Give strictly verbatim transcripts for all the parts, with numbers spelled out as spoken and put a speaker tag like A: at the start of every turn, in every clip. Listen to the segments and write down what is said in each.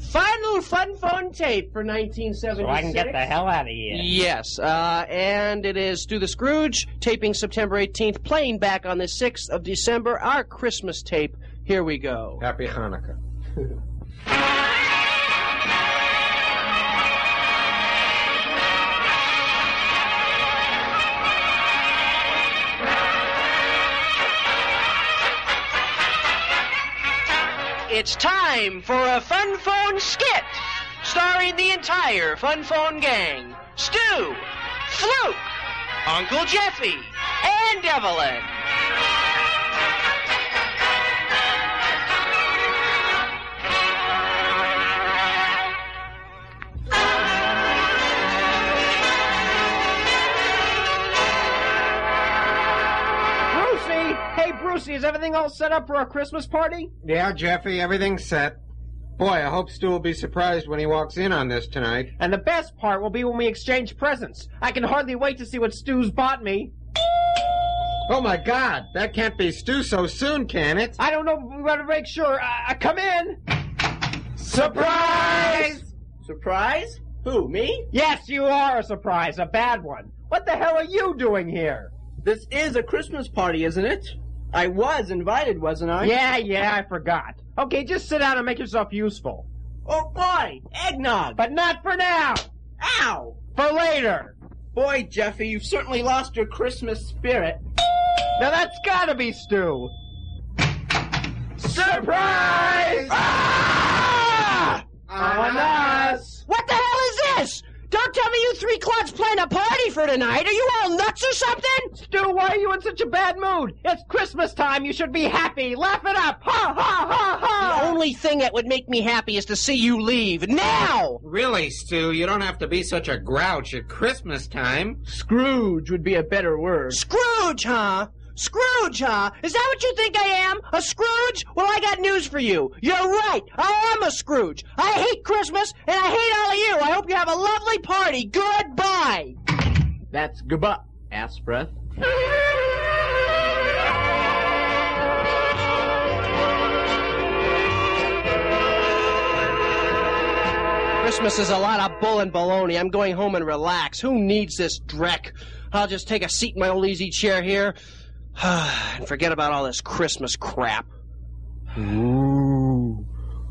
A: final Fun Phone tape for nineteen seventy-six.
B: So I can get the hell out of here.
A: Yes, uh, and it is Stu the Scrooge, taping September eighteenth, playing back on the sixth of December, our Christmas tape. Here we go.
C: Happy Hanukkah.
A: It's time for a Fun Phone skit, starring the entire Fun Phone gang. Stu, Fluke, Uncle Jeffy, and Evelyn.
D: Hey, Brucey, is everything all set up for our Christmas party?
C: Yeah, Jeffy, everything's set. Boy, I hope Stu will be surprised when he walks in on this tonight.
D: And the best part will be when we exchange presents. I can hardly wait to see what Stu's bought me.
C: Oh, my God. That can't be Stu so soon, can it?
D: I don't know, but we better make sure. Uh, come in.
C: Surprise!
A: Surprise? Who, me?
D: Yes, you are a surprise, a bad one. What the hell are you doing here?
A: This is a Christmas party, isn't it? I was invited, wasn't I?
D: Yeah, yeah, I forgot. Okay, just sit down and make yourself useful.
A: Oh, boy, eggnog.
D: But not for now.
A: Ow!
D: For later.
A: Boy, Jeffy, you've certainly lost your Christmas spirit.
D: Now that's gotta be Stu.
A: Surprise!
D: Ah! On us!
A: What the hell is this? Don't tell me you three clods plan a party for tonight. Are you all nuts or something?
D: Stu, why are you in such a bad mood? It's Christmas time. You should be happy. Laugh it up. Ha, ha, ha, ha.
A: The only thing that would make me happy is to see you leave. Now!
C: Really, Stu, you don't have to be such a grouch at Christmas time.
A: Scrooge would be a better word. Scrooge, huh? Scrooge, huh? Is that what you think I am? A Scrooge? Well, I got news for you. You're right. I am a Scrooge. I hate Christmas, and I hate all of you. I hope you have a lovely party. Goodbye.
D: That's goodbye, ass breath.
A: Christmas is a lot of bull and baloney. I'm going home and relax. Who needs this dreck? I'll just take a seat in my old easy chair here and forget about all this Christmas crap.
E: Ooh.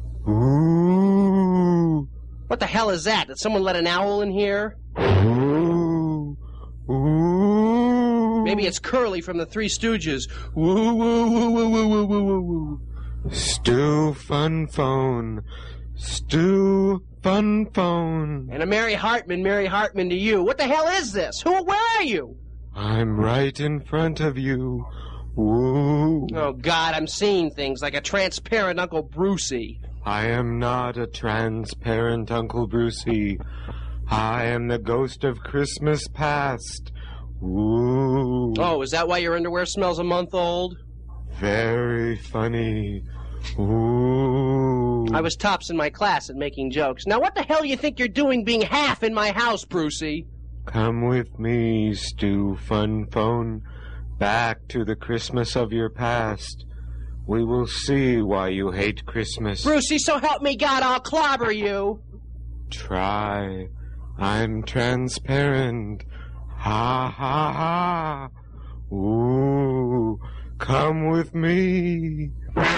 E: Ooh.
A: What the hell is that? Did someone let an owl in here?
E: Ooh. Ooh.
A: Maybe it's Curly from the Three Stooges. Woo, woo, woo, woo, woo, woo, woo, woo.
E: Stu Fun Phone. Stu Fun Phone.
A: And a Mary Hartman, Mary Hartman to you. What the hell is this? Who? Where are you?
E: I'm right in front of you. Woo.
A: Oh, God, I'm seeing things like a transparent Uncle Brucey.
E: I am not a transparent Uncle Brucey. I am the ghost of Christmas past. Woo.
A: Oh, is that why your underwear smells a month old?
E: Very funny. Ooh.
A: I was tops in my class at making jokes. Now, what the hell do you think you're doing being half in my house, Brucey?
E: Come with me, Stu Fun Phone, back to the Christmas of your past. We will see why you hate Christmas.
A: Brucey, so help me God, I'll clobber you.
E: Try. I'm transparent. Ha ha ha. Ooh. Come with me.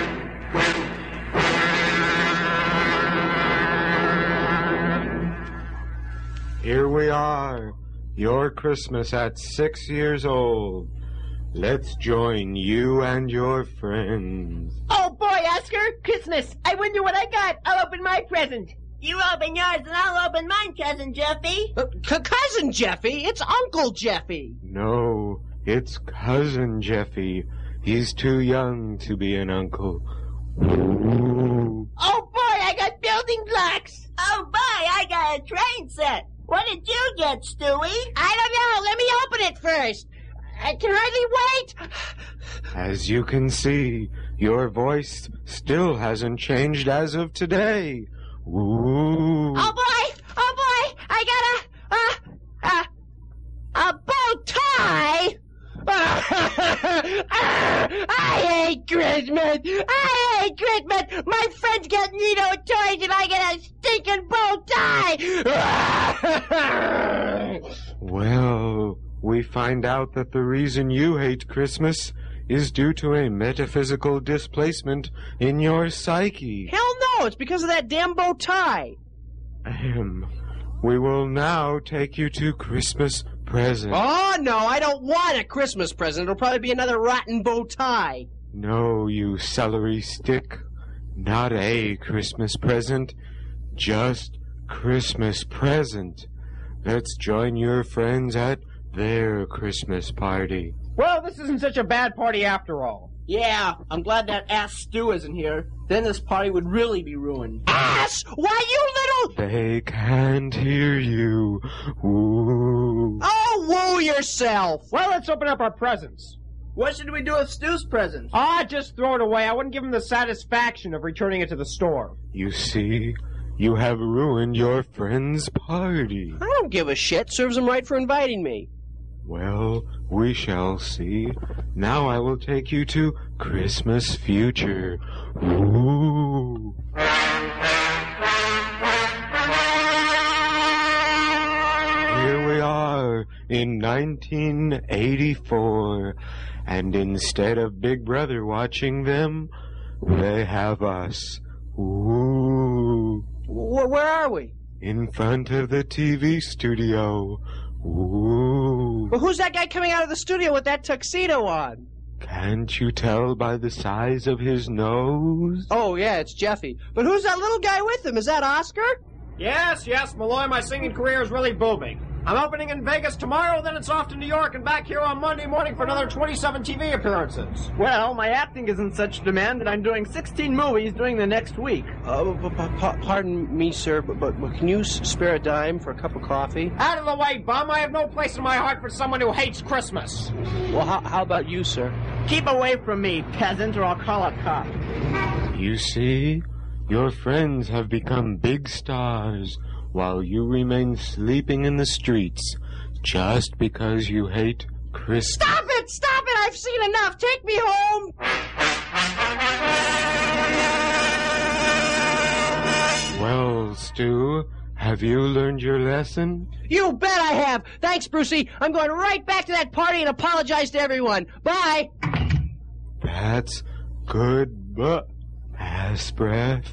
E: Here we are, your Christmas at six years old. Let's join you and your friends.
F: Oh boy, Oscar, Christmas. I wonder what I got. I'll open my present.
G: You open yours and I'll open mine, Cousin Jeffy.
A: Uh, c- Cousin Jeffy? It's Uncle Jeffy.
E: No, it's Cousin Jeffy. He's too young to be an uncle. Ooh.
F: Oh boy, I got building blocks.
G: Oh boy, I got a train set. What did you get, Stewie?
F: I don't know. Let me open it first. I can hardly wait.
E: As you can see, your voice still hasn't changed as of today. Ooh.
F: Oh boy, oh boy, I got a, a, a, a bow tie.
A: I hate Christmas! I hate Christmas! My friends get neato toys and I get a stinking bow tie!
E: Well, we find out that the reason you hate Christmas is due to a metaphysical displacement in your psyche.
A: Hell no, it's because of that damn bow tie.
E: Ahem. We will now take you to Christmas present.
A: Oh, no, I don't want a Christmas present. It'll probably be another rotten bow tie.
E: No, you celery stick. Not a Christmas present. Just Christmas present. Let's join your friends at their Christmas party.
D: Well, this isn't such a bad party after all.
A: Yeah, I'm glad that ass Stu isn't here. Then this party would really be ruined. Ass! Why, you little...
E: They can't hear you. Ooh.
A: Oh, woo yourself!
D: Well, let's open up our presents.
A: What should we do with Stu's presents?
D: Ah, just throw it away. I wouldn't give him the satisfaction of returning it to the store.
E: You see, you have ruined your friend's party.
A: I don't give a shit. Serves him right for inviting me.
E: Well, we shall see. Now I will take you to Christmas future. Ooh. Here we are in nineteen eighty-four, and instead of Big Brother watching them, they have us. Ooh.
A: Where, where are we?
E: In front of the T V studio. Ooh.
A: Well, who's that guy coming out of the studio with that tuxedo on?
E: Can't you tell by the size of his nose?
A: Oh, yeah, it's Jeffy. But who's that little guy with him? Is that Oscar?
D: Yes, yes, Malloy, my singing career is really booming. I'm opening in Vegas tomorrow, then it's off to New York and back here on Monday morning for another twenty-seven T V appearances.
B: Well, my acting is in such demand that I'm doing sixteen movies during the next week.
A: Uh, p- p- pardon me, sir, but, but, but can you s- spare a dime for a cup of coffee?
D: Out of the way, bum. I have no place in my heart for someone who hates Christmas.
A: Well, how, how about you, sir?
B: Keep away from me, peasant, or I'll call a cop.
E: You see, your friends have become big stars, while you remain sleeping in the streets just because you hate Christmas.
A: Stop it! Stop it! I've seen enough! Take me home!
E: Well, Stu, have you learned your lesson?
A: You bet I have! Thanks, Brucey! I'm going right back to that party and apologize to everyone. Bye!
E: That's good, but pass breath.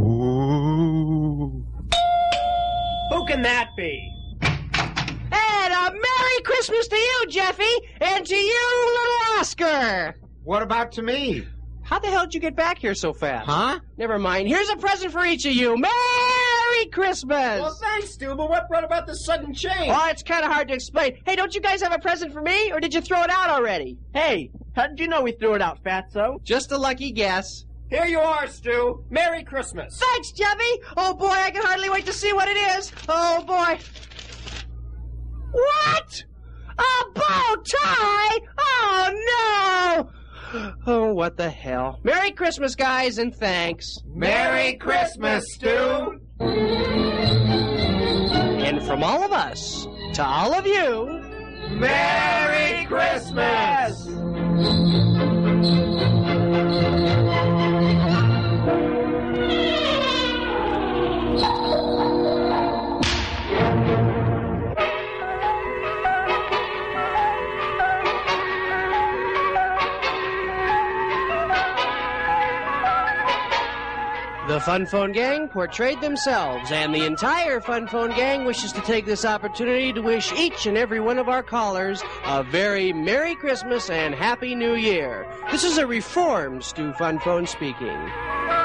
E: Ooh.
D: Who can that be?
A: And a Merry Christmas to you, Jeffy! And to you, little Oscar!
C: What about to me?
A: How the hell did you get back here so fast?
C: Huh?
A: Never mind. Here's a present for each of you. Merry Christmas!
D: Well, thanks, Stu, but what brought about this sudden change?
A: Oh, it's kind of hard to explain. Hey, don't you guys have a present for me, or did you throw it out already?
B: Hey, how did you know we threw it out, Fatso?
A: Just a lucky guess.
D: Here you are, Stu. Merry Christmas.
A: Thanks, Jeffy! Oh, boy, I can hardly wait to see what it is. Oh, boy. What? A bow tie? Oh, no! Oh, what the hell. Merry Christmas, guys, and thanks.
D: Merry Christmas, Stu.
A: And from all of us, to all of you,
D: Merry Christmas!
A: The Fun Phone Gang portrayed themselves, and the entire Fun Phone Gang wishes to take this opportunity to wish each and every one of our callers a very Merry Christmas and Happy New Year. This is a reformed Stu Fun Phone speaking.